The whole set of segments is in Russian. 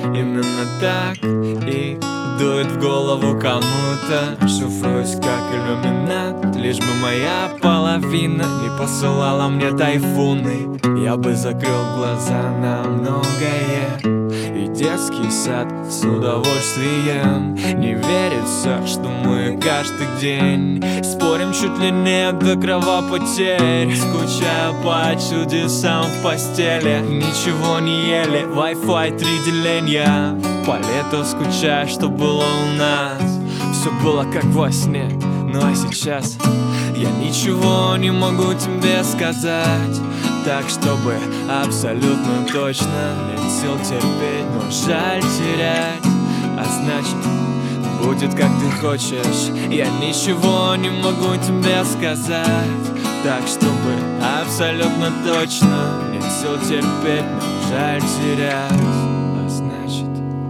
Именно так и дует в голову кому-то. Шифруюсь как иллюминат, лишь бы моя половина не посылала мне тайфуны. Я бы закрыл глаза на многое и детский сад с удовольствием. Не верится, что мы каждый день спорим чуть ли не до кровопотерь. Скучаю по чудесам в постели, ничего не ели, Wi-Fi 3 деления. По лету скучаю, что было у нас. Все было как во сне, ну а сейчас я ничего не могу тебе сказать. Так, чтобы абсолютно точно. Нет сил терпеть, но жаль терять. А значит, будет как ты хочешь. Я ничего не могу тебе сказать. Так, чтобы абсолютно точно. Нет сил терпеть, но жаль терять. А значит,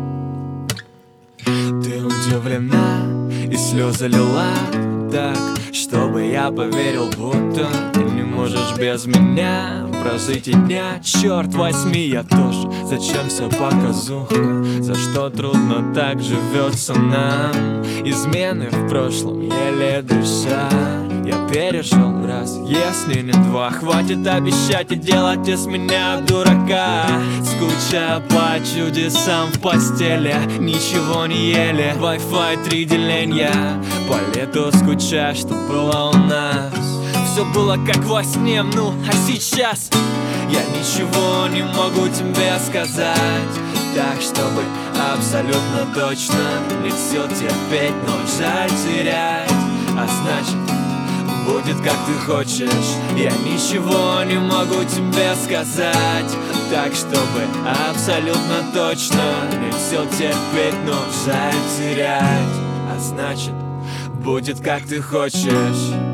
ты удивлена и слезы лила так, чтобы я поверил, будто ты не можешь без меня прожить и дня. Черт возьми, я тоже. Зачем вся показуха? За что трудно так живется нам? Измены в прошлом, еле дыша. Я пережил раз, если не два. Хватит обещать и делать из меня дурака. Скучаю по чудесам в постели, ничего не ели, Wi-Fi 3 деления. По лету скучаю, что было у нас. Все было как во сне, ну а сейчас я ничего не могу тебе сказать. Так, чтобы абсолютно точно. Нет сил терпеть, но жаль терять. А значит, будет как ты хочешь. Я ничего не могу тебе сказать. Так, чтобы абсолютно точно. Нет сил терпеть, но жаль терять. А значит, будет как ты хочешь.